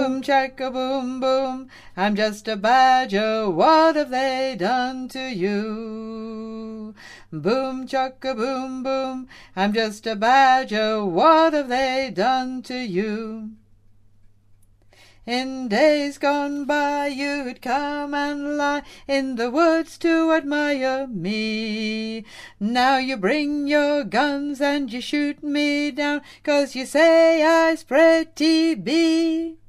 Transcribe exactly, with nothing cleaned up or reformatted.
Boom, chicka-boom, boom, I'm just a badger, what have they done to you? Boom, chicka-boom, boom, I'm just a badger, what have they done to you? In days gone by you'd come and lie in the woods to admire me. Now you bring your guns and you shoot me down, 'cause you say I spread T B.